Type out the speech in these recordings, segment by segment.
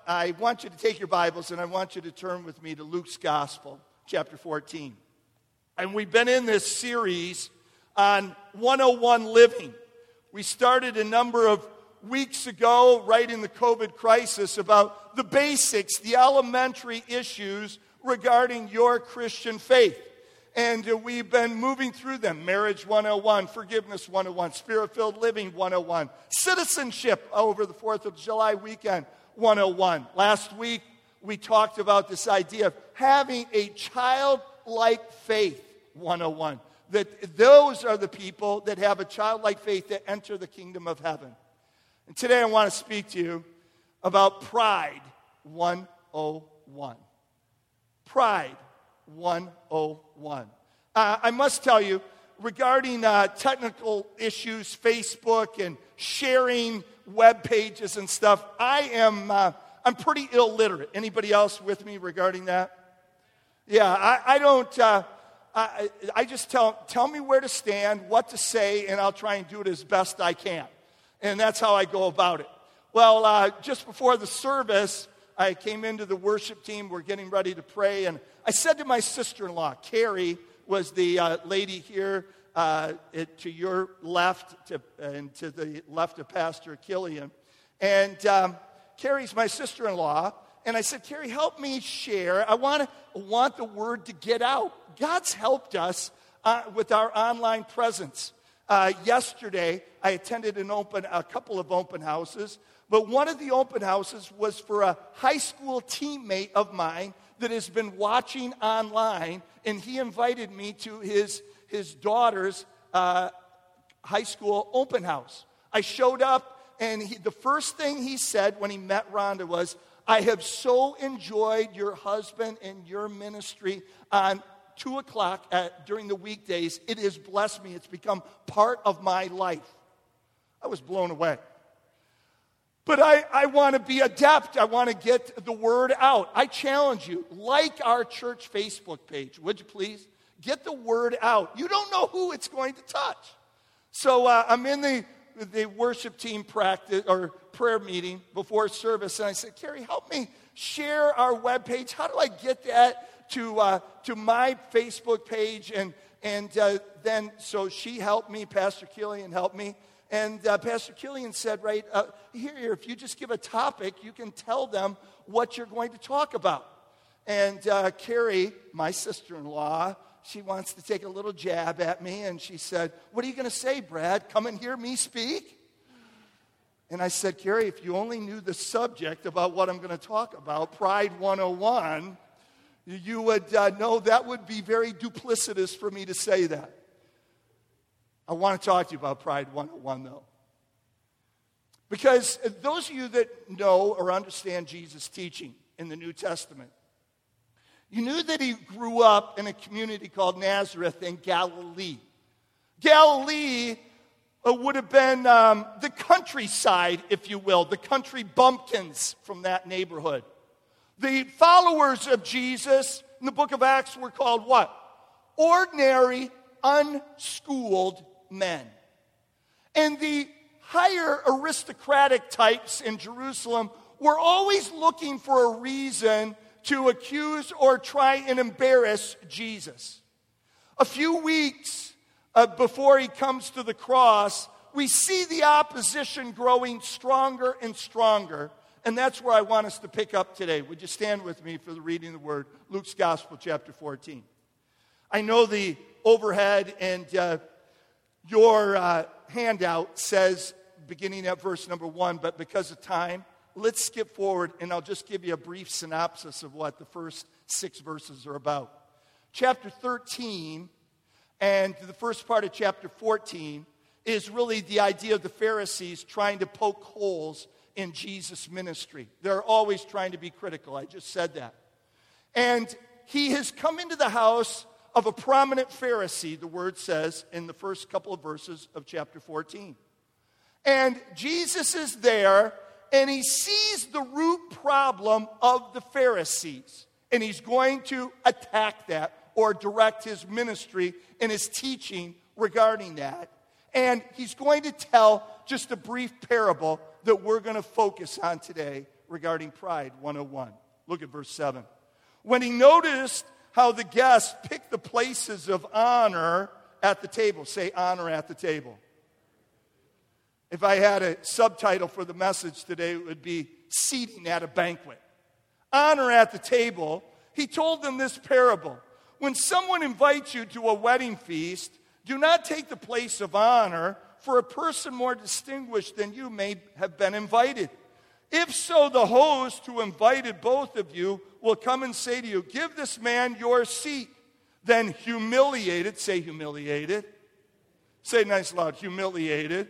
I want you to take your Bibles and I want you to turn with me to Luke's Gospel, chapter 14. And we've been in this series on 101 living. We started a number of weeks ago, right in the COVID crisis, about the basics, the elementary issues regarding your Christian faith. And we've been moving through them. Marriage 101, Forgiveness 101, Spirit-filled living 101, Citizenship over the 4th of July weekend 101. Last week, we talked about this idea of having a childlike faith 101. That those are the people that have a childlike faith that enter the kingdom of heaven. And today I want to speak to you about Pride 101. Pride 101. I must tell you, regarding technical issues, Facebook and sharing web pages and stuff, I'm pretty illiterate. Anybody else with me regarding that? Yeah, I don't. I just tell me where to stand, what to say, and I'll try and do it as best I can. And that's how I go about it. Well, just before the service, I came into the worship team. We're getting ready to pray. And I said to my sister-in-law, Carrie was the lady here to your left and to the left of Pastor Killian. And Carrie's my sister-in-law. And I said, Carrie, help me share. I want the word to get out. God's helped us with our online presence. Yesterday, I attended a couple of open houses, but one of the open houses was for a high school teammate of mine that has been watching online, and he invited me to his daughter's high school open house. I showed up, and the first thing he said when he met Rhonda was, I have so enjoyed your husband and your ministry on 2 o'clock during the weekdays. It has blessed me. It's become part of my life. I was blown away. But I want to be adept. I want to get the word out. I challenge you, like our church Facebook page, would you please? Get the word out. You don't know who it's going to touch. So I'm in the worship team practice or prayer meeting before service, and I said, Carrie, help me share our webpage. How do I get that to my Facebook page? And then so she helped me. Pastor Killian helped me. And Pastor Killian said, right, here, if you just give a topic, you can tell them what you're going to talk about. And Carrie, my sister-in-law, she wants to take a little jab at me, and she said, what are you going to say, Brad? Come and hear me speak? And I said, Carrie, if you only knew the subject about what I'm going to talk about, Pride 101, you would know that would be very duplicitous for me to say that. I want to talk to you about Pride 101, though. Because those of you that know or understand Jesus' teaching in the New Testament, you knew that he grew up in a community called Nazareth in Galilee. Galilee would have been the countryside, if you will, the country bumpkins from that neighborhood. The followers of Jesus in the book of Acts were called what? Ordinary, unschooled men. And the higher aristocratic types in Jerusalem were always looking for a reason to accuse or try and embarrass Jesus. A few weeks before he comes to the cross, we see the opposition growing stronger and stronger. And that's where I want us to pick up today. Would you stand with me for the reading of the word? Luke's Gospel, chapter 14. I know the overhead and your handout says, beginning at verse number 1, but because of time, let's skip forward and I'll just give you a brief synopsis of what the first 6 verses are about. Chapter 13 and the first part of chapter 14 is really the idea of the Pharisees trying to poke holes in Jesus' ministry. They're always trying to be critical. I just said that. And he has come into the house of a prominent Pharisee, the word says, in the first couple of verses of chapter 14. And Jesus is there, and he sees the root problem of the Pharisees. And he's going to attack that or direct his ministry and his teaching regarding that. And he's going to tell just a brief parable that we're going to focus on today regarding pride 101. Look at verse 7. When he noticed how the guests picked the places of honor at the table. Say honor at the table. If I had a subtitle for the message today, it would be seating at a banquet. Honor at the table. He told them this parable. When someone invites you to a wedding feast, do not take the place of honor, for a person more distinguished than you may have been invited. If so, the host who invited both of you will come and say to you, give this man your seat. Then humiliated, say humiliated. Say nice loud, humiliated.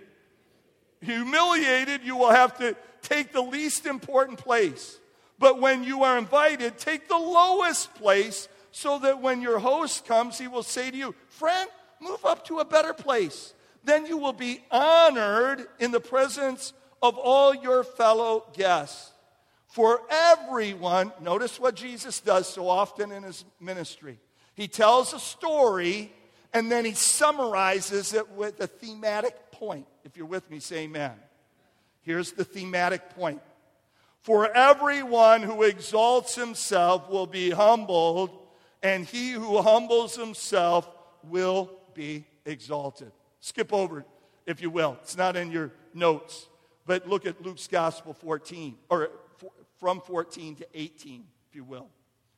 Humiliated, you will have to take the least important place. But when you are invited, take the lowest place, so that when your host comes, he will say to you, friend, move up to a better place. Then you will be honored in the presence of all your fellow guests. For everyone, notice what Jesus does so often in his ministry. He tells a story, and then he summarizes it with a thematic point. If you're with me, say amen. Here's the thematic point. For everyone who exalts himself will be humbled, and he who humbles himself will be exalted. Skip over it, if you will. It's not in your notes. But look at Luke's Gospel 14, or from 14 to 18, if you will.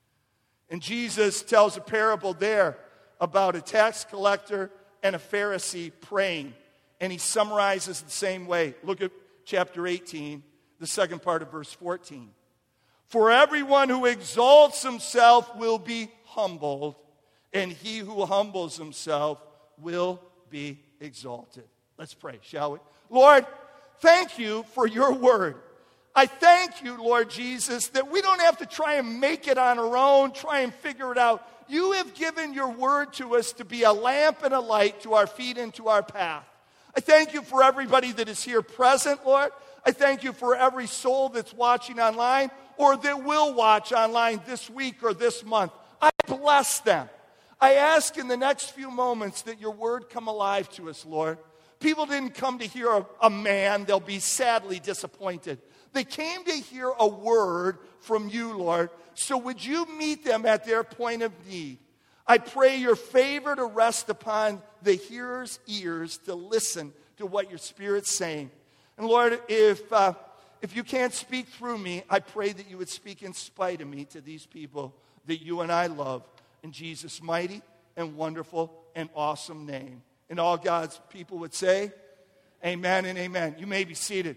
And Jesus tells a parable there about a tax collector and a Pharisee praying. And he summarizes the same way. Look at chapter 18, the second part of verse 14. For everyone who exalts himself will be humbled, and he who humbles himself will be exalted. Let's pray, shall we? Lord, thank you for your word. I thank you, Lord Jesus, that we don't have to try and make it on our own, try and figure it out. You have given your word to us to be a lamp and a light to our feet and to our path. I thank you for everybody that is here present, Lord. I thank you for every soul that's watching online or that will watch online this week or this month. I bless them. I ask in the next few moments that your word come alive to us, Lord. People didn't come to hear a man. They'll be sadly disappointed. They came to hear a word from you, Lord. So would you meet them at their point of need? I pray your favor to rest upon the hearer's ears to listen to what your Spirit's saying. And Lord, if you can't speak through me, I pray that you would speak in spite of me to these people that you and I love. In Jesus' mighty and wonderful and awesome name. And all God's people would say, amen and amen. You may be seated.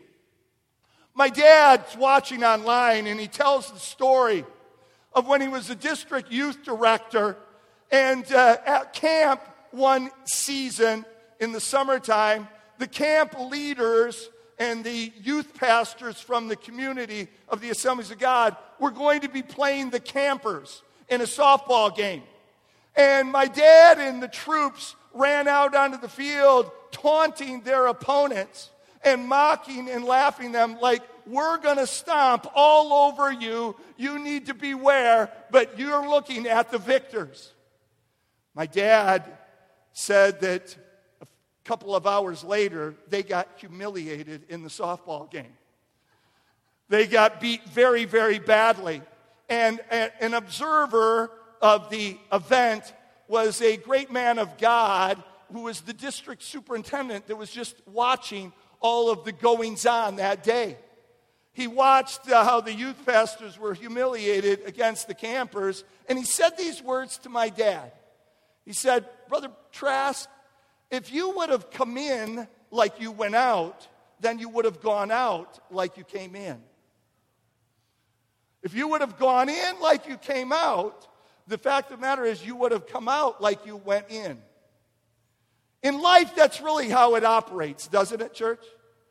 My dad's watching online, and he tells the story of when he was a district youth director. And at camp one season in the summertime, the camp leaders and the youth pastors from the community of the Assemblies of God were going to be playing the campers in a softball game. And my dad and the troops ran out onto the field taunting their opponents and mocking and laughing them like, we're going to stomp all over you. You need to beware, but you're looking at the victors. My dad said that a couple of hours later, they got humiliated in the softball game. They got beat very, very badly. And an observer of the event was a great man of God who was the district superintendent that was just watching all of the goings-on that day. He watched how the youth pastors were humiliated against the campers, and he said these words to my dad. He said, Brother Trask, if you would have come in like you went out, then you would have gone out like you came in. If you would have gone in like you came out, the fact of the matter is you would have come out like you went in. In life, that's really how it operates, doesn't it, church?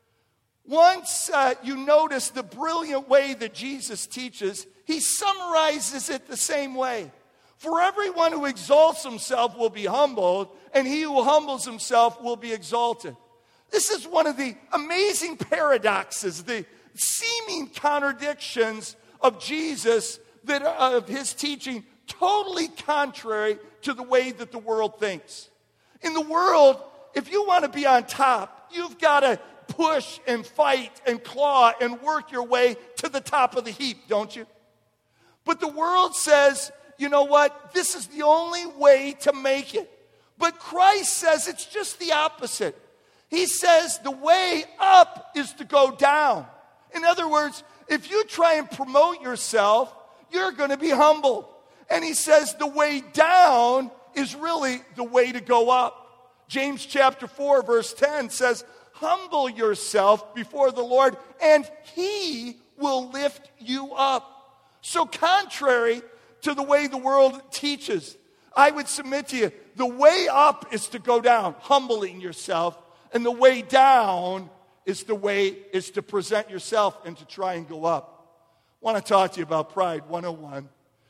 Once you notice the brilliant way that Jesus teaches, he summarizes it the same way. For everyone who exalts himself will be humbled, and he who humbles himself will be exalted. This is one of the amazing paradoxes, the seeming contradictions of Jesus, that of his teaching, totally contrary to the way that the world thinks. In the world, if you want to be on top, you've got to push and fight and claw and work your way to the top of the heap, don't you? But the world says, you know what? This is the only way to make it. But Christ says it's just the opposite. He says the way up is to go down. In other words, if you try and promote yourself, you're going to be humbled. And he says the way down is really the way to go up. James chapter 4 verse 10 says, humble yourself before the Lord and he will lift you up. So contrary to the way the world teaches, I would submit to you, the way up is to go down, humbling yourself, and the way down is to present yourself and to try and go up. I want to talk to you about Pride 101.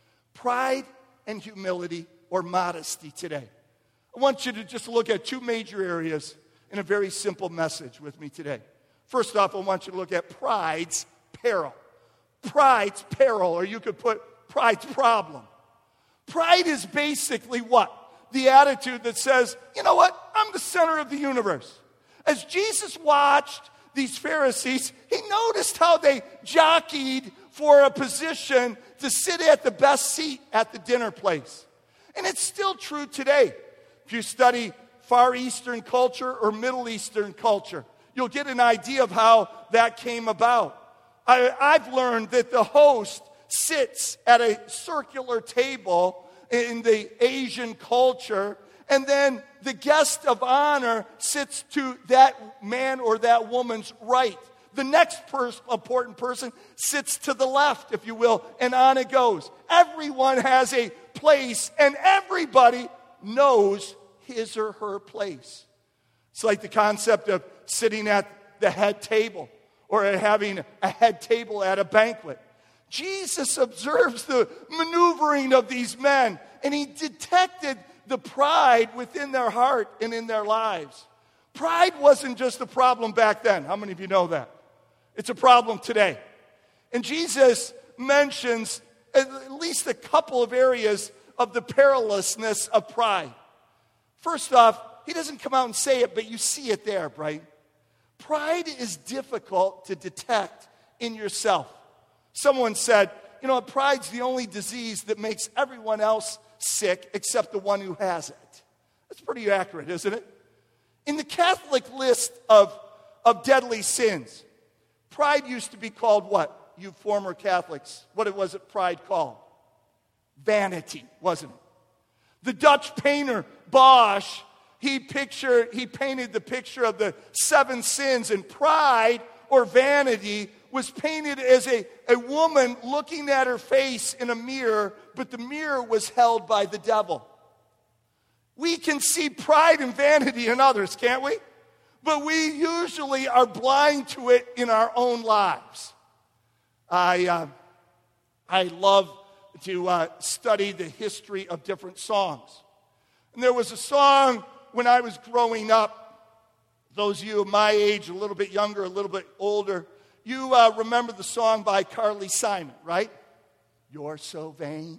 Pride and humility or modesty today. I want you to just look at two major areas in a very simple message with me today. First off, I want you to look at pride's peril. Pride's peril, or you could put pride's problem. Pride is basically what? The attitude that says, you know what? I'm the center of the universe. As Jesus watched these Pharisees, he noticed how they jockeyed for a position to sit at the best seat at the dinner place. And it's still true today. If you study Far Eastern culture or Middle Eastern culture, you'll get an idea of how that came about. I've learned that the host sits at a circular table in the Asian culture, and then the guest of honor sits to that man or that woman's right. The next important person sits to the left, if you will, and on it goes. Everyone has a place, and everybody knows his or her place. It's like the concept of sitting at the head table or having a head table at a banquet. Jesus observes the maneuvering of these men, and he detected the pride within their heart and in their lives. Pride wasn't just a problem back then. How many of you know that? It's a problem today. And Jesus mentions at least a couple of areas of the perilousness of pride. First off, he doesn't come out and say it, but you see it there, right? Pride is difficult to detect in yourself. Someone said, you know, pride's the only disease that makes everyone else sick except the one who has it. That's pretty accurate, isn't it? In the Catholic list of deadly sins, pride used to be called what? You former Catholics, what was it pride called? Vanity, wasn't it? The Dutch painter Bosch, he painted the picture of the 7 sins, and pride or vanity was painted as a woman looking at her face in a mirror, but the mirror was held by the devil. We can see pride and vanity in others, can't we? But we usually are blind to it in our own lives. I love to study the history of different songs. And there was a song when I was growing up, those of you of my age, a little bit younger, a little bit older, you remember the song by Carly Simon, right? You're so vain.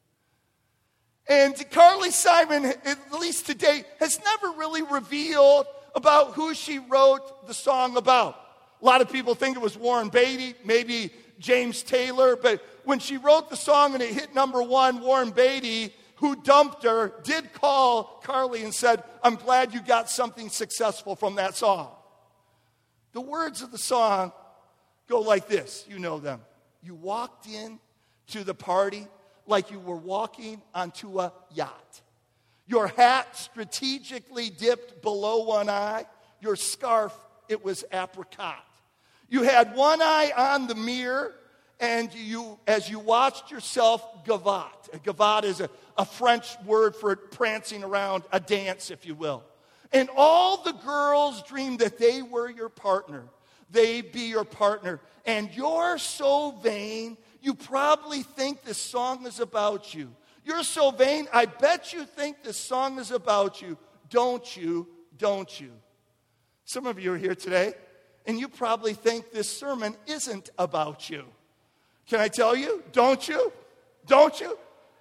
And Carly Simon, at least to date, has never really revealed about who she wrote the song about. A lot of people think it was Warren Beatty, maybe James Taylor, but when she wrote the song and it hit number 1, Warren Beatty, who dumped her, did call Carly and said, I'm glad you got something successful from that song. The words of the song go like this. You know them. You walked in to the party like you were walking onto a yacht. Your hat strategically dipped below one eye. Your scarf, it was apricot. You had one eye on the mirror, and as you watched yourself gavotte. A gavotte is a French word for prancing around, a dance, if you will. And all the girls dreamed that they were your partner. They'd be your partner. And you're so vain, you probably think this song is about you. You're so vain, I bet you think this song is about you. Don't you? Don't you? Some of you are here today, and you probably think this sermon isn't about you. Can I tell you? Don't you? Don't you?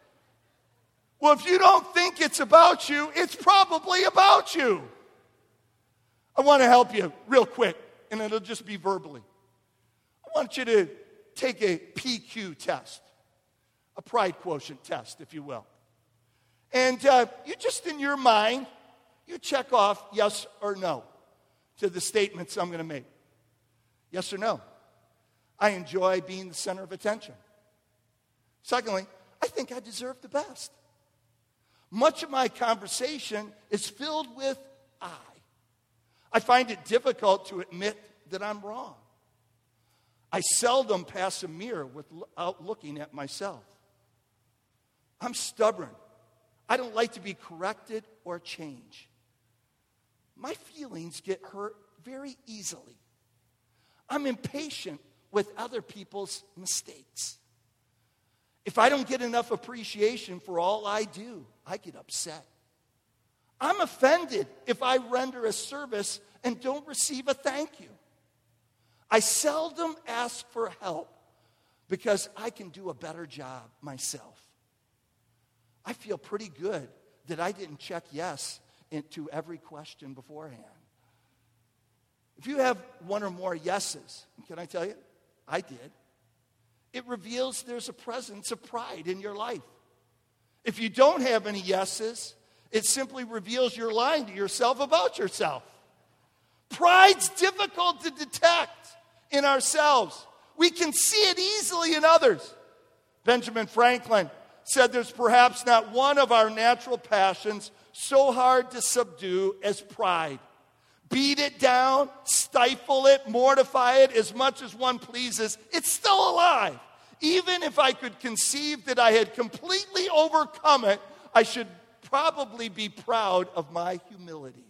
Well, if you don't think it's about you, it's probably about you. I want to help you real quick. and it'll just be verbally. I want you to take a PQ test, a pride quotient test, if you will. And you just, in your mind, you check off yes or no to the statements I'm going to make. Yes or no? I enjoy being the center of attention. Secondly, I think I deserve the best. Much of my conversation is filled with I. I find it difficult to admit that I'm wrong. I seldom pass a mirror without looking at myself. I'm stubborn. I don't like to be corrected or changed. My feelings get hurt very easily. I'm impatient with other people's mistakes. If I don't get enough appreciation for all I do, I get upset. I'm offended if I render a service and don't receive a thank you. I seldom ask for help because I can do a better job myself. I feel pretty good that I didn't check yes into every question beforehand. If you have one or more yeses, can I tell you? I did. It reveals there's a presence of pride in your life. If you don't have any yeses, it simply reveals you're lying to yourself about yourself. Pride's difficult to detect in ourselves. We can see it easily in others. Benjamin Franklin said there's perhaps not one of our natural passions so hard to subdue as pride. Beat it down, stifle it, mortify it as much as one pleases. It's still alive. Even if I could conceive that I had completely overcome it, I should probably be proud of my humility.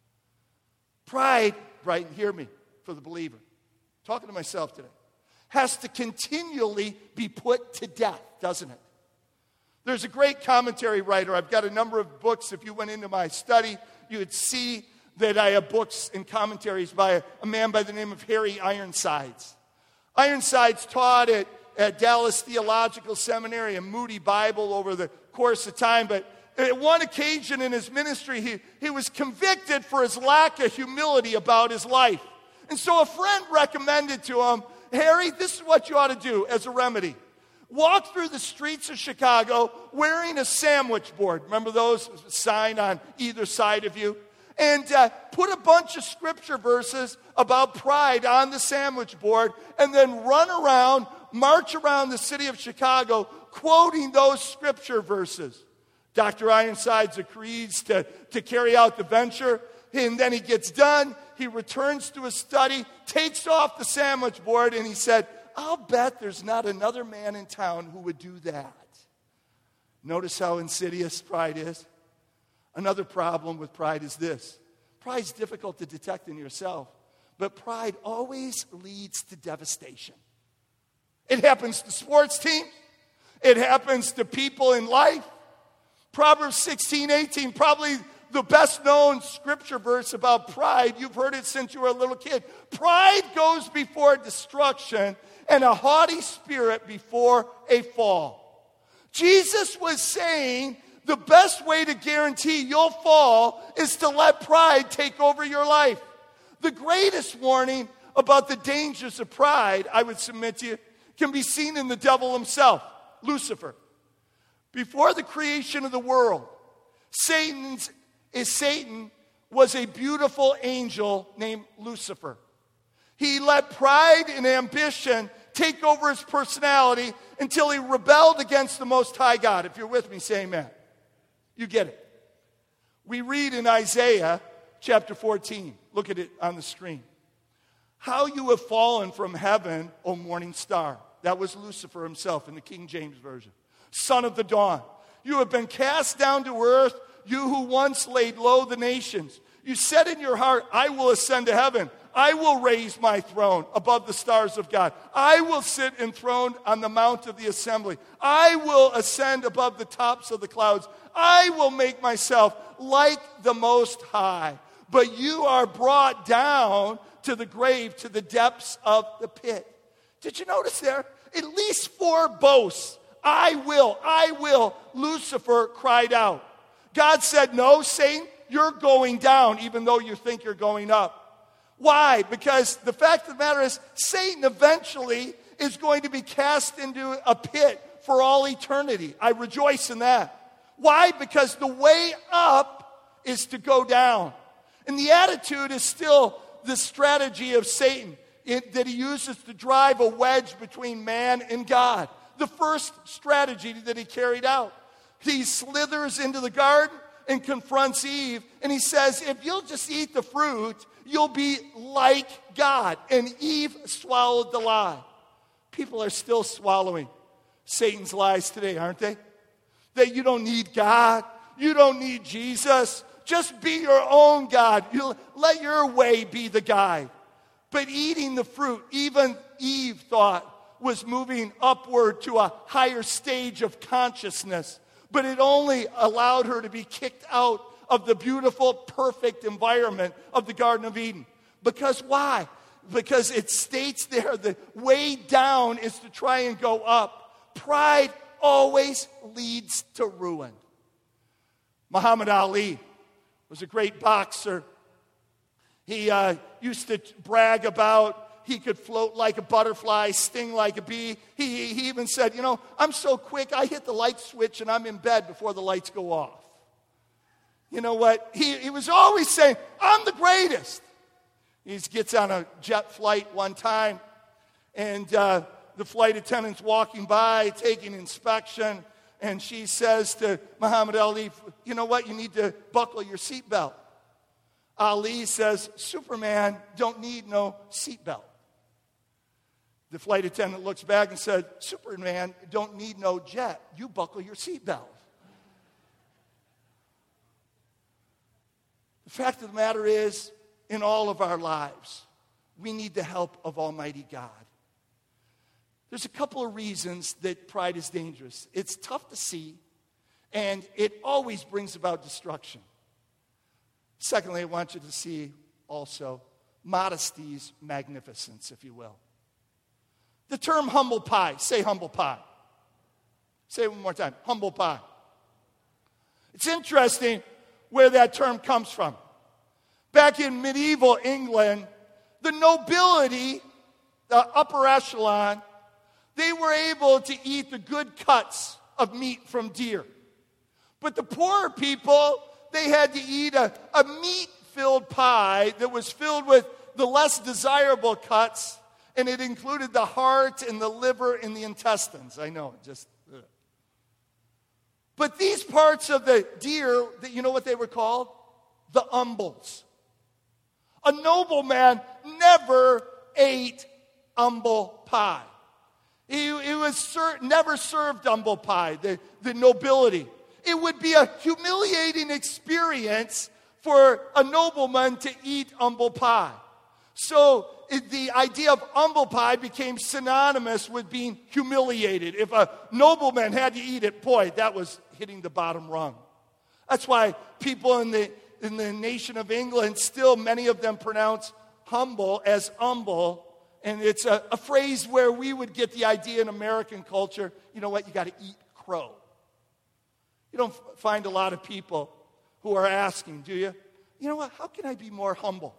Pride, Brighton, hear me, for the believer, talking to myself today, has to continually be put to death, doesn't it? There's a great commentary writer. I've got a number of books. If you went into my study, you would see that I have books and commentaries by a man by the name of Harry Ironsides. Ironsides taught at Dallas Theological Seminary and Moody Bible over the course of time, but at one occasion in his ministry, he was convicted for his lack of humility about his life. And so a friend recommended to him, Harry, this is what you ought to do as a remedy. Walk through the streets of Chicago wearing a sandwich board. Remember those? Sign on either side of you. And put a bunch of scripture verses about pride on the sandwich board and then run around, march around the city of Chicago quoting those scripture verses. Dr. Ironsides agrees to carry out the venture, and then he gets done. He returns to his study, takes off the sandwich board, and he said, I'll bet there's not another man in town who would do that. Notice how insidious pride is. Another problem with pride is this. Pride's difficult to detect in yourself, but pride always leads to devastation. It happens to sports teams. It happens to people in life. Proverbs 16:18, probably the best known scripture verse about pride. You've heard it since you were a little kid. Pride goes before destruction and a haughty spirit before a fall. Jesus was saying the best way to guarantee you'll fall is to let pride take over your life. The greatest warning about the dangers of pride, I would submit to you, can be seen in the devil himself, Lucifer. Before the creation of the world, Satan was a beautiful angel named Lucifer. He let pride and ambition take over his personality until he rebelled against the Most High God. If you're with me, say amen. You get it. We read in Isaiah chapter 14. Look at it on the screen. How you have fallen from heaven, O morning star. That was Lucifer himself in the King James Version. Son of the dawn. You have been cast down to earth, you who once laid low the nations. You said in your heart, I will ascend to heaven. I will raise my throne above the stars of God. I will sit enthroned on the mount of the assembly. I will ascend above the tops of the clouds. I will make myself like the Most High. But you are brought down to the grave, to the depths of the pit. Did you notice there? At least 4 boasts. I will, Lucifer cried out. God said, no, Satan, you're going down even though you think you're going up. Why? Because the fact of the matter is, Satan eventually is going to be cast into a pit for all eternity. I rejoice in that. Why? Because the way up is to go down. And the attitude is still the strategy of Satan that he uses to drive a wedge between man and God. The first strategy that he carried out. He slithers into the garden and confronts Eve, and he says, if you'll just eat the fruit, you'll be like God. And Eve swallowed the lie. People are still swallowing Satan's lies today, aren't they? That you don't need God. You don't need Jesus. Just be your own God. You let your way be the guide. But eating the fruit, even Eve thought, was moving upward to a higher stage of consciousness. But it only allowed her to be kicked out of the beautiful, perfect environment of the Garden of Eden. Because why? Because it states there the way down is to try and go up. Pride always leads to ruin. Muhammad Ali was a great boxer. He used to brag about he could float like a butterfly, sting like a bee. He even said, I'm so quick, I hit the light switch and I'm in bed before the lights go off. You know what? He was always saying, I'm the greatest. He gets on a jet flight one time, and the flight attendant's walking by, taking inspection, and she says to Muhammad Ali, you know what? You need to buckle your seatbelt. Ali says, Superman don't need no seatbelt. The flight attendant looks back and said, Superman don't need no jet. You buckle your seatbelt. The fact of the matter is, in all of our lives, we need the help of Almighty God. There's a couple of reasons that pride is dangerous. It's tough to see, and it always brings about destruction. Secondly, I want you to see also modesty's magnificence, if you will. The term humble pie. Say humble pie. Say it one more time. Humble pie. It's interesting where that term comes from. Back in medieval England, the nobility, the upper echelon, they were able to eat the good cuts of meat from deer. But the poorer people, they had to eat a meat-filled pie that was filled with the less desirable cuts, and it included the heart and the liver and the intestines. I know, just... Ugh. But these parts of the deer, you know what they were called? The umbles. A nobleman never ate humble pie. He was never served humble pie, the nobility. It would be a humiliating experience for a nobleman to eat humble pie. So the idea of humble pie became synonymous with being humiliated. If a nobleman had to eat it, boy, that was hitting the bottom rung. That's why people in the nation of England, still many of them pronounce humble as humble. And it's a phrase where we would get the idea in American culture, you know what, you got to eat crow. You don't find a lot of people who are asking, do you? You know what, how can I be more humble?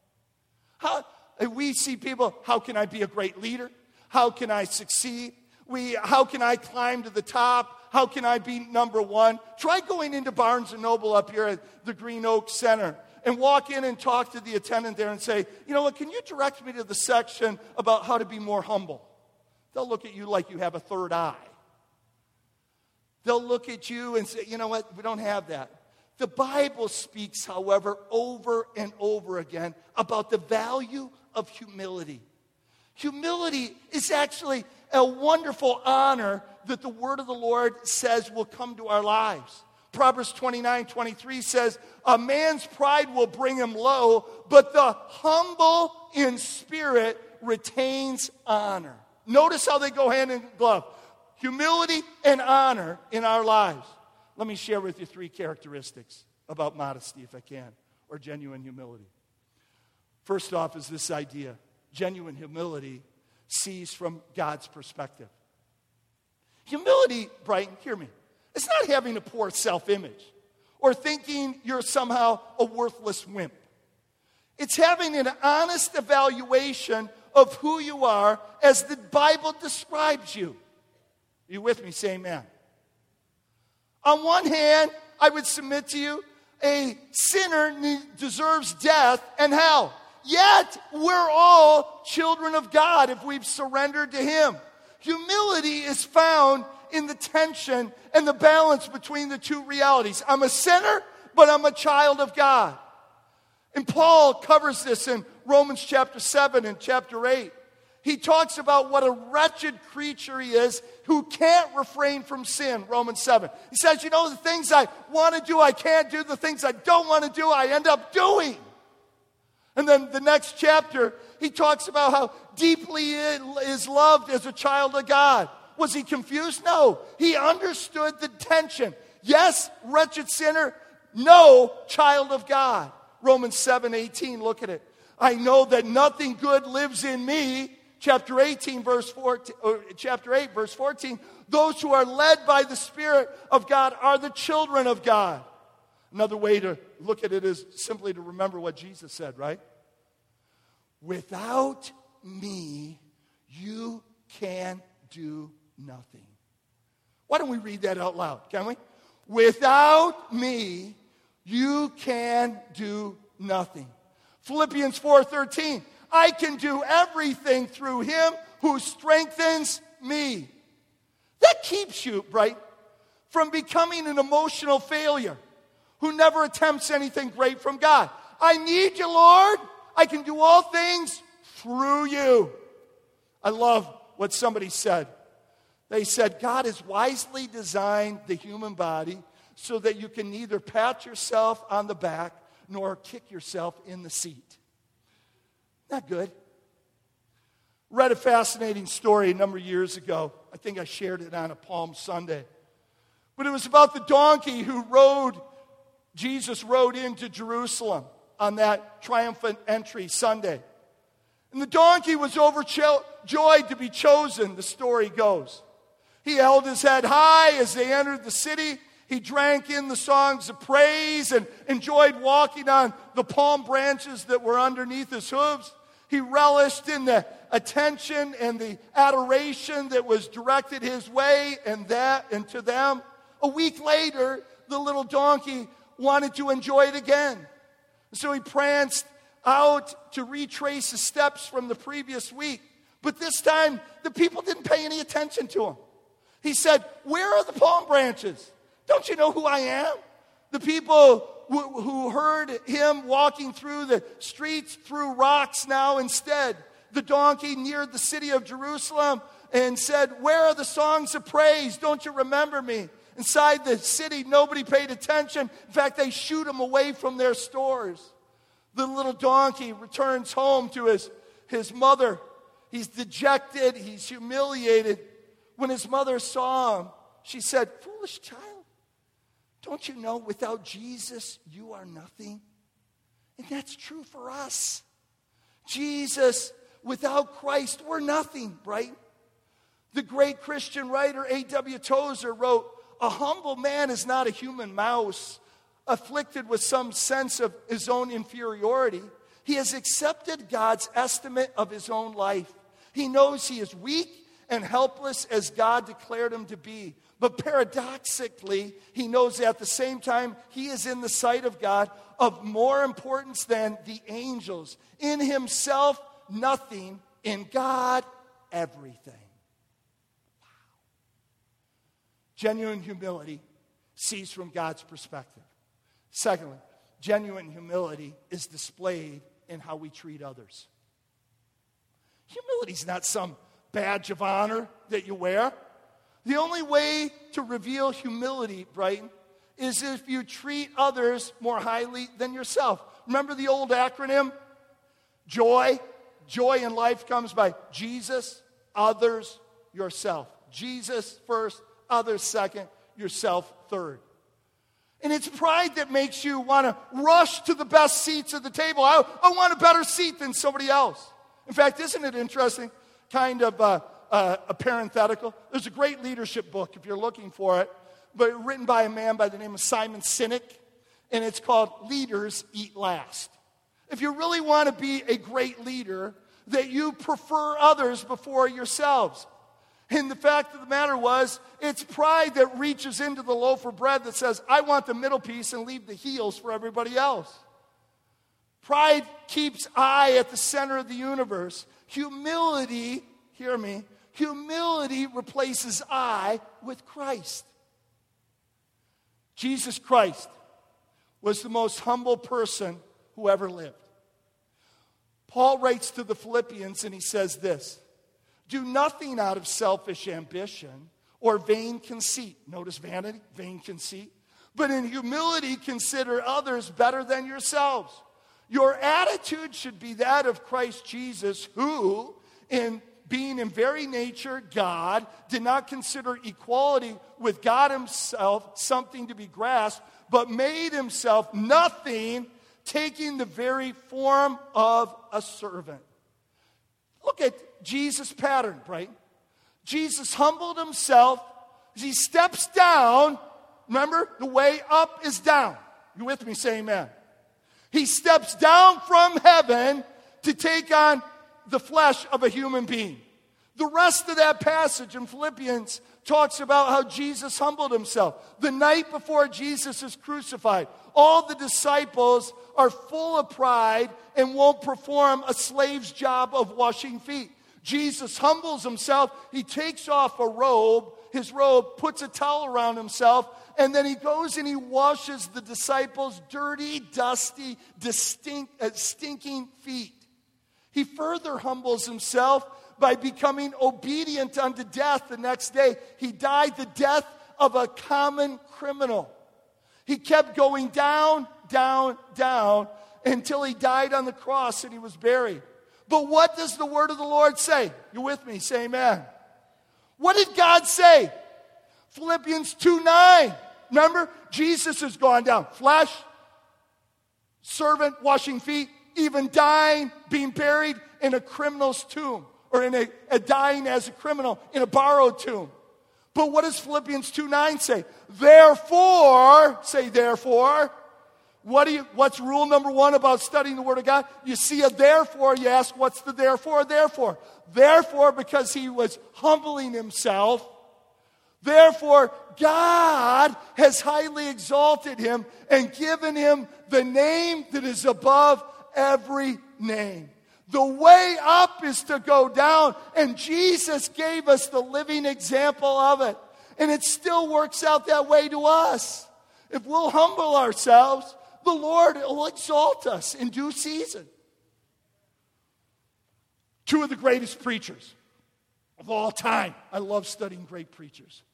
We see people, how can I be a great leader? How can I succeed? How can I climb to the top? How can I be number one? Try going into Barnes & Noble up here at the Green Oak Center and walk in and talk to the attendant there and say, you know what, can you direct me to the section about how to be more humble? They'll look at you like you have a third eye. They'll look at you and say, you know what, we don't have that. The Bible speaks, however, over and over again about the value of humility. Humility is actually a wonderful honor that the word of the Lord says will come to our lives. Proverbs 29:23 says, a man's pride will bring him low, but the humble in spirit retains honor. Notice how they go hand in glove. Humility and honor in our lives. Let me share with you 3 characteristics about modesty, if I can, or genuine humility. First off is this idea. Genuine humility sees from God's perspective. Humility, Brighton, hear me. It's not having a poor self-image or thinking you're somehow a worthless wimp. It's having an honest evaluation of who you are as the Bible describes you. Are you with me? Say amen. On one hand, I would submit to you, a sinner deserves death and hell. Yet, we're all children of God if we've surrendered to Him. Humility is found in the tension and the balance between the two realities. I'm a sinner, but I'm a child of God. And Paul covers this in Romans chapter 7 and chapter 8. He talks about what a wretched creature he is who can't refrain from sin, Romans 7. He says, the things I want to do, I can't do. The things I don't want to do, I end up doing. And then the next chapter, he talks about how deeply he is loved as a child of God. Was he confused? No. He understood the tension. Yes, wretched sinner. No, child of God. Romans 7:18, look at it. I know that nothing good lives in me. Chapter 8, verse 14. Those who are led by the Spirit of God are the children of God. Another way to look at it is simply to remember what Jesus said, right? Without me, you can do nothing. Why don't we read that out loud, can we? Without me, you can do nothing. Philippians 4:13. I can do everything through Him who strengthens me. That keeps you, right, from becoming an emotional failure who never attempts anything great from God. I need you, Lord. I can do all things through you. I love what somebody said. They said, God has wisely designed the human body so that you can neither pat yourself on the back nor kick yourself in the seat. Not good. Read a fascinating story a number of years ago. I think I shared it on a Palm Sunday. But it was about the donkey who Jesus rode into Jerusalem on that triumphant entry Sunday. And the donkey was overjoyed to be chosen, the story goes. He held his head high as they entered the city. He drank in the songs of praise and enjoyed walking on the palm branches that were underneath his hooves. He relished in the attention and the adoration that was directed his way and to them. A week later, the little donkey wanted to enjoy it again. So he pranced out to retrace his steps from the previous week. But this time, the people didn't pay any attention to him. He said, where are the palm branches? Don't you know who I am? The people who heard him walking through the streets threw rocks now instead. The donkey neared the city of Jerusalem and said, where are the songs of praise? Don't you remember me? Inside the city, nobody paid attention. In fact, they shooed him away from their stores. The little donkey returns home to his mother. He's dejected. He's humiliated. When his mother saw him, she said, foolish child, don't you know without Jesus you are nothing? And that's true for us. Jesus, without Christ, we're nothing, right? The great Christian writer A.W. Tozer wrote, a humble man is not a human mouse, afflicted with some sense of his own inferiority. He has accepted God's estimate of his own life. He knows he is weak and helpless as God declared him to be. But paradoxically, he knows at the same time he is in the sight of God of more importance than the angels. In himself, nothing. In God, everything. Wow. Genuine humility sees from God's perspective. Secondly, genuine humility is displayed in how we treat others. Humility is not some badge of honor that you wear. The only way to reveal humility, Brighton, is if you treat others more highly than yourself. Remember the old acronym? Joy. Joy in life comes by Jesus, others, yourself. Jesus first, others second, yourself third. And it's pride that makes you want to rush to the best seats at the table. I want a better seat than somebody else. In fact, isn't it interesting? Kind of a parenthetical. There's a great leadership book, if you're looking for it, but written by a man by the name of Simon Sinek, and it's called Leaders Eat Last. if you really want to be a great leader, that you prefer others before yourselves. And the fact of the matter was, it's pride that reaches into the loaf of bread that says, I want the middle piece and leave the heels for everybody else. Pride keeps I at the center of the universe. Humility, hear me, humility replaces I with Christ. Jesus Christ was the most humble person who ever lived. Paul writes to the Philippians and he says this, do nothing out of selfish ambition or vain conceit. Notice vanity, vain conceit. But in humility, consider others better than yourselves. Your attitude should be that of Christ Jesus, who, in being in very nature God, did not consider equality with God himself something to be grasped, but made himself nothing, taking the very form of a servant. Look at Jesus' pattern, right? Jesus humbled himself. He steps down. Remember, the way up is down. You with me? Say amen. He steps down from heaven to take on the flesh of a human being. The rest of that passage in Philippians talks about how Jesus humbled himself. The night before Jesus is crucified, all the disciples are full of pride and won't perform a slave's job of washing feet. Jesus humbles himself. He takes off his robe, puts a towel around himself, and then he goes and he washes the disciples' dirty, dusty, stinking feet. He further humbles himself by becoming obedient unto death the next day. He died the death of a common criminal. He kept going down, down, down until he died on the cross and he was buried. But what does the word of the Lord say? You with me? Say amen. What did God say? Philippians 2:9. Remember, Jesus has gone down. Flesh, servant, washing feet, even dying, being buried in a criminal's tomb, or in a dying as a criminal in a borrowed tomb. But what does Philippians 2:9 say? Therefore, say therefore. What's rule number one about studying the Word of God? You see a therefore, you ask, what's the therefore? Therefore. Therefore, because he was humbling himself, therefore, God has highly exalted him and given him the name that is above every name. The way up is to go down, and Jesus gave us the living example of it. And it still works out that way to us. If we'll humble ourselves, the Lord will exalt us in due season. Two of the greatest preachers of all time. I love studying great preachers.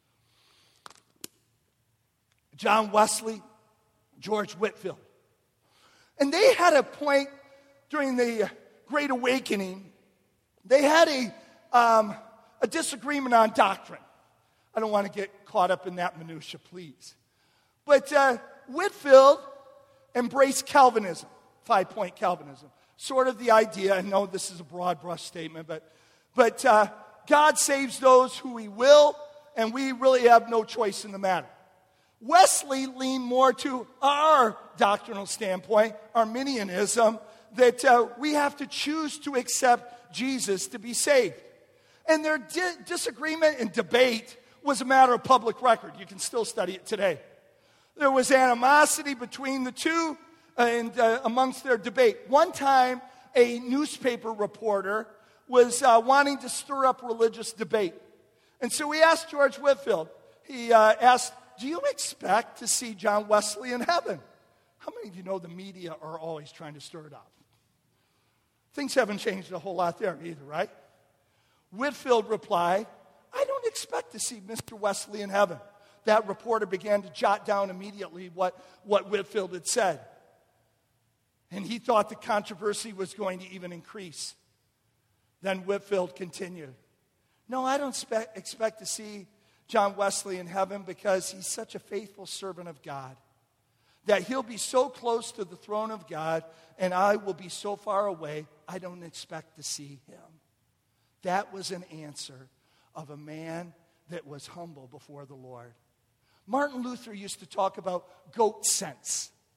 John Wesley, George Whitefield. And they had a point during the Great Awakening. They had a disagreement on doctrine. I don't want to get caught up in that minutia, please. But Whitefield embraced Calvinism, 5-point Calvinism. Sort of the idea, I know this is a broad brush statement, but God saves those who he will, and we really have no choice in the matter. Wesley leaned more to our doctrinal standpoint, Arminianism, that we have to choose to accept Jesus to be saved. And their disagreement and debate was a matter of public record. You can still study it today. There was animosity between the two and amongst their debate. One time, a newspaper reporter was wanting to stir up religious debate. And so he asked George Whitefield, he asked, do you expect to see John Wesley in heaven? How many of you know the media are always trying to stir it up? Things haven't changed a whole lot there either, right? Whitefield replied, I don't expect to see Mr. Wesley in heaven. That reporter began to jot down immediately what Whitefield had said. And he thought the controversy was going to even increase. Then Whitefield continued, no, I don't expect to see John Wesley in heaven because he's such a faithful servant of God that he'll be so close to the throne of God and I will be so far away, I don't expect to see him. That was an answer of a man that was humble before the Lord. Martin Luther used to talk about goat sense.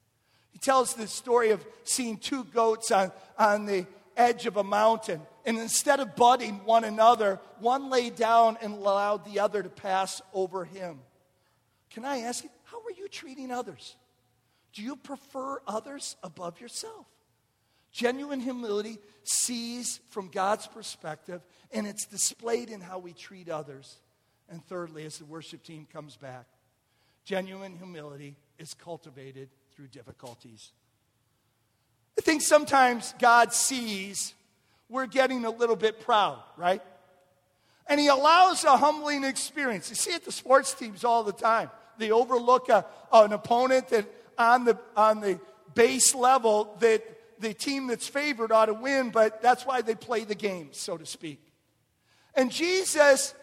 He tells this story of seeing two goats on the edge of a mountain. And instead of butting one another, one laid down and allowed the other to pass over him. Can I ask you, how are you treating others? Do you prefer others above yourself? Genuine humility sees from God's perspective, and it's displayed in how we treat others. And thirdly, as the worship team comes back, genuine humility is cultivated through difficulties. I think sometimes God sees we're getting a little bit proud, right? And he allows a humbling experience. You see it at the sports teams all the time. They overlook an opponent that on the base level that the team that's favored ought to win, but that's why they play the game, so to speak. And this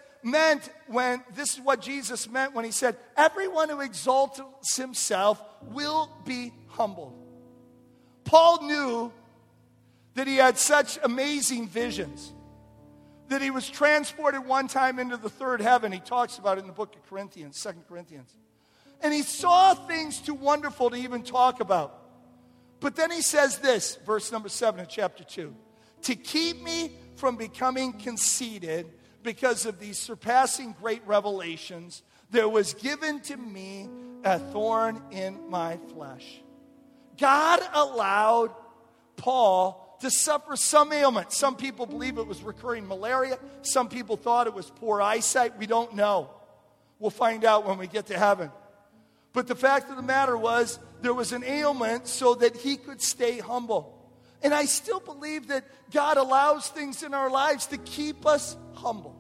is what Jesus meant when he said, everyone who exalts himself will be humbled. Paul knew that he had such amazing visions, that he was transported one time into the third heaven. He talks about it in the book of Corinthians, 2 Corinthians. And he saw things too wonderful to even talk about. But then he says this, verse number 7 of chapter 2. To keep me from becoming conceited because of these surpassing great revelations, there was given to me a thorn in my flesh. God allowed Paul to suffer some ailment. Some people believe it was recurring malaria. Some people thought it was poor eyesight. We don't know. We'll find out when we get to heaven. But the fact of the matter was, there was an ailment so that he could stay humble. And I still believe that God allows things in our lives to keep us humble.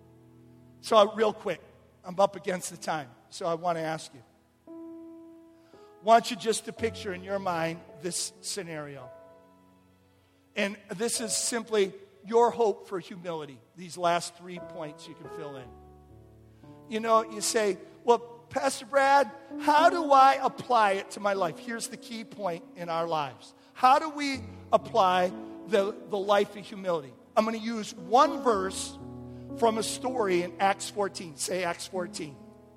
So real quick, I'm up against the time, so I want to ask you. I want you just to picture in your mind this scenario. And this is simply your hope for humility. These last 3 points you can fill in. You know, you say, well, Pastor Brad, how do I apply it to my life? Here's the key point in our lives. How do we apply the life of humility? I'm going to use one verse from a story in Acts 14. Say Acts 14.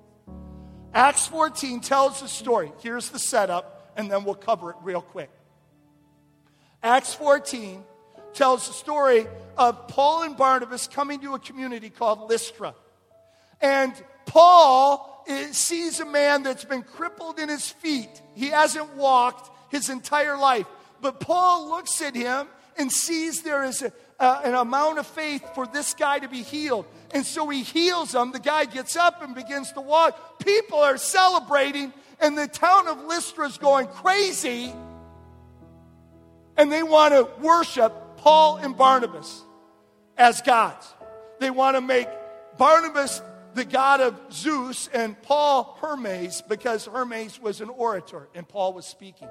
Acts 14 tells the story. Here's the setup, and then we'll cover it real quick. Acts 14 tells the story of Paul and Barnabas coming to a community called Lystra. And Paul sees a man that's been crippled in his feet. He hasn't walked his entire life. But Paul looks at him and sees there is an amount of faith for this guy to be healed. And so he heals him. The guy gets up and begins to walk. People are celebrating, and the town of Lystra is going crazy. And they want to worship Paul and Barnabas as gods. They want to make Barnabas the god of Zeus and Paul Hermes, because Hermes was an orator and Paul was speaking.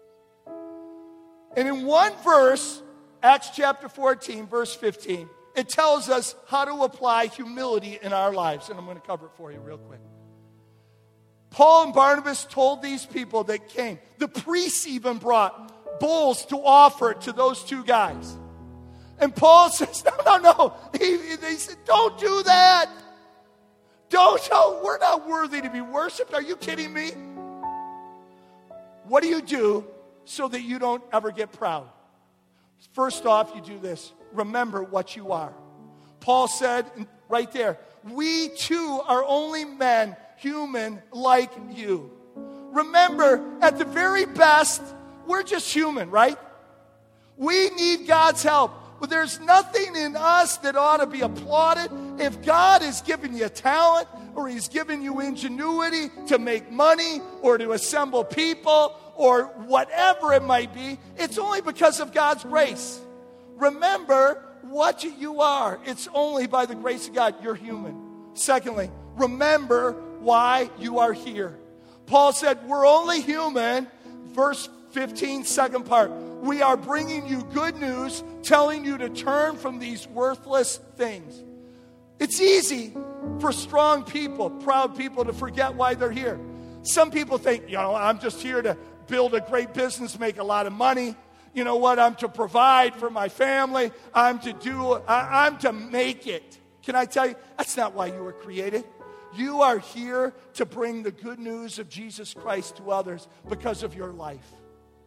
And in one verse, Acts chapter 14, verse 15, it tells us how to apply humility in our lives. And I'm going to cover it for you real quick. Paul and Barnabas told these people that came. The priests even brought bulls to offer to those two guys. And Paul says, no. They said, don't do that. Don't, we're not worthy to be worshiped. Are you kidding me? What do you do so that you don't ever get proud? First off, you do this. Remember what you are. Paul said right there, we too are only men, human like you. Remember, at the very best, we're just human, right? We need God's help. But there's nothing in us that ought to be applauded. If God has given you talent, or he's given you ingenuity to make money, or to assemble people, or whatever it might be, it's only because of God's grace. Remember what you are. It's only by the grace of God. You're human. Secondly, remember why you are here. Paul said, we're only human. Verse 15, second part. We are bringing you good news, telling you to turn from these worthless things. It's easy for strong people, proud people, to forget why they're here. Some people think, I'm just here to build a great business, make a lot of money. You know what? I'm to provide for my family. I'm to make it. Can I tell you, that's not why you were created. You are here to bring the good news of Jesus Christ to others because of your life.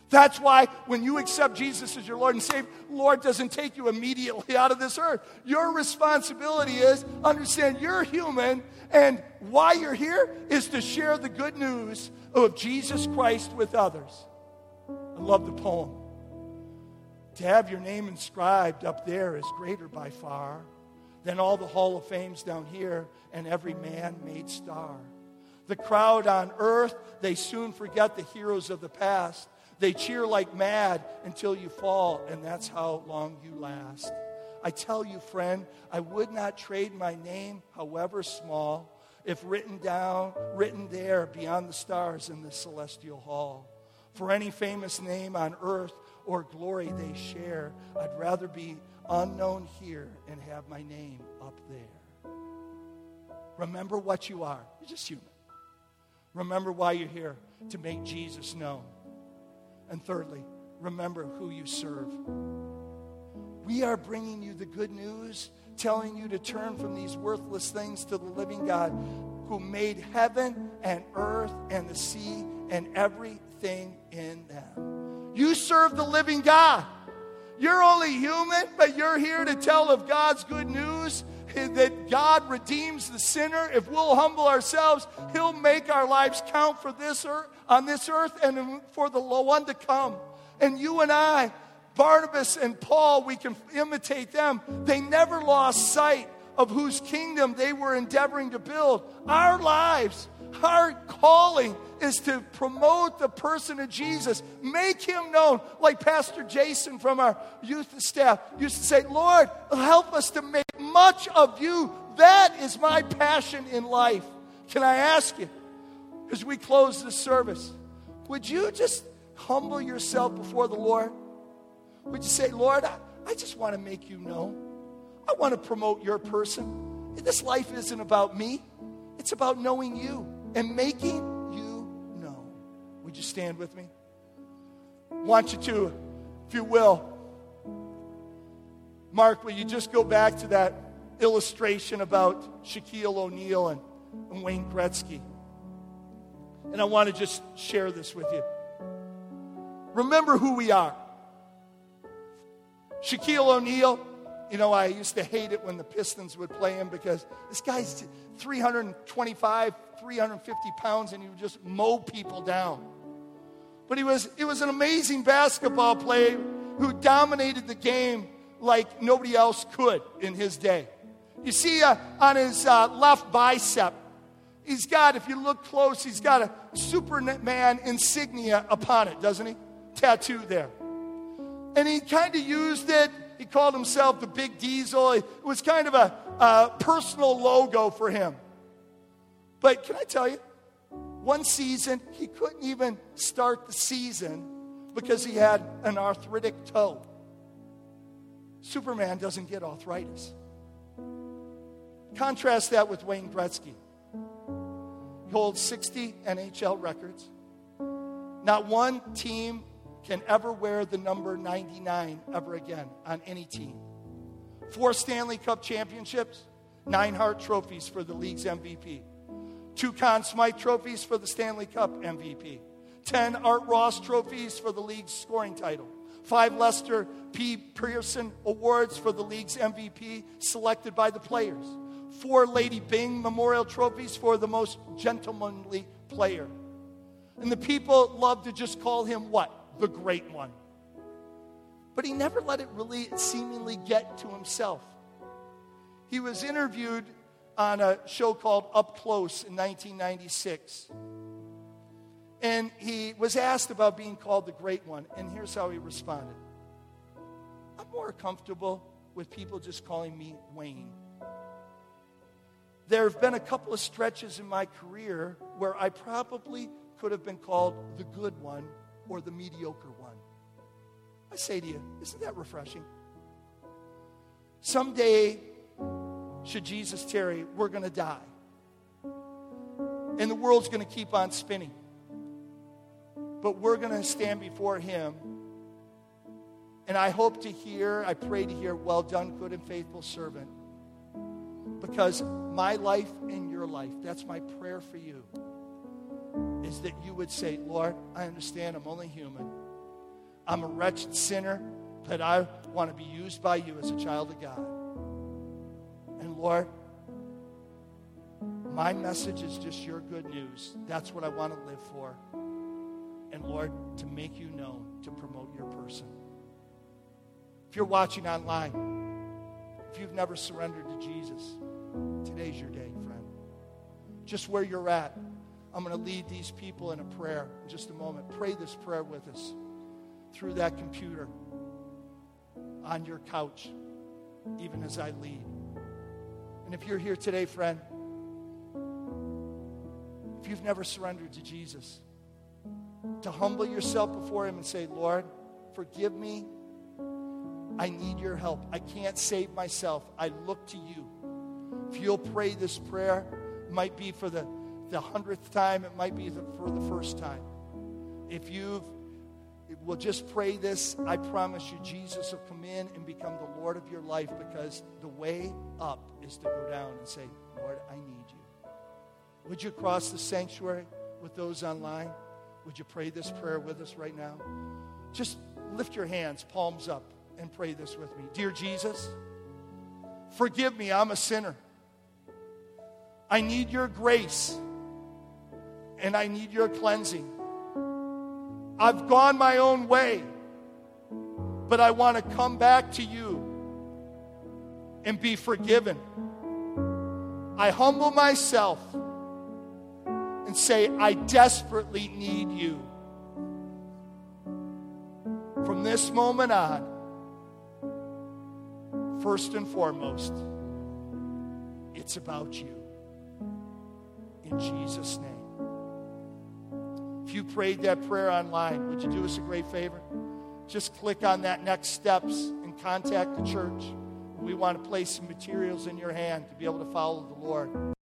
That's why when you accept Jesus as your Lord and Savior, Lord doesn't take you immediately out of this earth. Your responsibility is, understand you're human, and why you're here is to share the good news of Jesus Christ with others. I love the poem. To have your name inscribed up there is greater by far than all the Hall of Fames down here and every man-made star. The crowd on earth, they soon forget the heroes of the past. They cheer like mad until you fall, and that's how long you last. I tell you, friend, I would not trade my name, however small, if written there beyond the stars in the celestial hall. For any famous name on earth or glory they share, I'd rather be unknown here and have my name up there. Remember what you are. You're just human. Remember why you're here, to make Jesus known. And thirdly, remember who you serve. We are bringing you the good news, telling you to turn from these worthless things to the living God who made heaven and earth and the sea and everything in them. You serve the living God. You're only human, but you're here to tell of God's good news, that God redeems the sinner. If we'll humble ourselves, He'll make our lives count for this earth, on this earth and for the one to come. And you and I, Barnabas and Paul, we can imitate them. They never lost sight of whose kingdom they were endeavoring to build. Our lives, our calling is to promote the person of Jesus. Make Him known. Like Pastor Jason from our youth staff used to say, Lord, help us to make much of You. That is my passion in life. Can I ask you, as we close this service, would you just humble yourself before the Lord? Would you say, Lord, I just want to make You known. I want to promote Your person. This life isn't about me. It's about knowing You and making You known. Would you stand with me? I want you to, if you will. Mark, will you just go back to that illustration about Shaquille O'Neal and Wayne Gretzky? And I want to just share this with you. Remember who we are. Shaquille O'Neal, you know, I used to hate it when the Pistons would play him because this guy's 325, 350 pounds, and he would just mow people down. But he was an amazing basketball player who dominated the game like nobody else could in his day. You see on his left bicep, he's got, if you look close, he's got a Superman insignia upon it, doesn't he? Tattoo there. And he kind of used it. He called himself the Big Diesel. It was kind of a personal logo for him. But can I tell you, one season, he couldn't even start the season because he had an arthritic toe. Superman doesn't get arthritis. Contrast that with Wayne Gretzky. He holds 60 NHL records. Not one team can ever wear the number 99 ever again on any team. 4 Stanley Cup championships, 9 Hart trophies for the league's MVP. 2 Conn Smythe trophies for the Stanley Cup MVP. 10 Art Ross trophies for the league's scoring title. 5 Lester P. Pearson awards for the league's MVP selected by the players. 4 Lady Byng Memorial trophies for the most gentlemanly player. And the people love to just call him what? The Great One. But he never let it really seemingly get to himself. He was interviewed on a show called Up Close in 1996. And he was asked about being called the Great One. And here's how he responded. I'm more comfortable with people just calling me Wayne. There have been a couple of stretches in my career where I probably could have been called the good one or the mediocre one. I say to you, isn't that refreshing? Someday, should Jesus tarry, we're going to die. And the world's going to keep on spinning. But we're going to stand before Him. And I hope to hear, I pray to hear, well done, good and faithful servant. Because my life and your life, that's my prayer for you, is that you would say, Lord, I understand I'm only human, I'm a wretched sinner, but I want to be used by you as a child of God. And Lord, my message is just your good news. That's what I want to live for. And Lord, to make you known, to promote your person. If you're watching online, if you've never surrendered to Jesus, today's your day, friend. Just where you're at, I'm going to lead these people in a prayer in just a moment. Pray this prayer with us through that computer, on your couch, even as I lead. And if you're here today, friend, if you've never surrendered to Jesus, to humble yourself before him and say, Lord, forgive me. I need your help. I can't save myself. I look to you. If you'll pray this prayer, it might be for the 100th time. It might be for the first time. If you will just pray this, I promise you Jesus will come in and become the Lord of your life, because the way up is to go down and say, Lord, I need you. Would you cross the sanctuary with those online? Would you pray this prayer with us right now? Just lift your hands, palms up, and pray this with me. Dear Jesus, forgive me, I'm a sinner. I need your grace, and I need your cleansing. I've gone my own way, but I want to come back to you and be forgiven. I humble myself and say, I desperately need you. From this moment on, first and foremost, it's about you. In Jesus' name. If you prayed that prayer online, would you do us a great favor? Just click on that next steps and contact the church. We want to place some materials in your hand to be able to follow the Lord.